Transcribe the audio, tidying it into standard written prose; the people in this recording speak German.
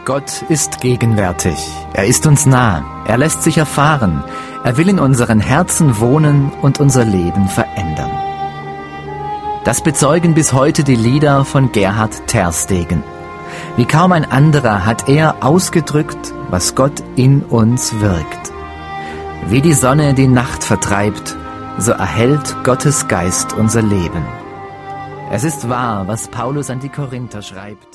Gott ist gegenwärtig. Er ist uns nah. Er lässt sich erfahren. Er will in unseren Herzen wohnen und unser Leben verändern. Das bezeugen bis heute die Lieder von Gerhard Tersteegen. Wie kaum ein anderer hat er ausgedrückt, was Gott in uns wirkt. Wie die Sonne die Nacht vertreibt, so erhellt Gottes Geist unser Leben. Es ist wahr, was Paulus an die Korinther schreibt.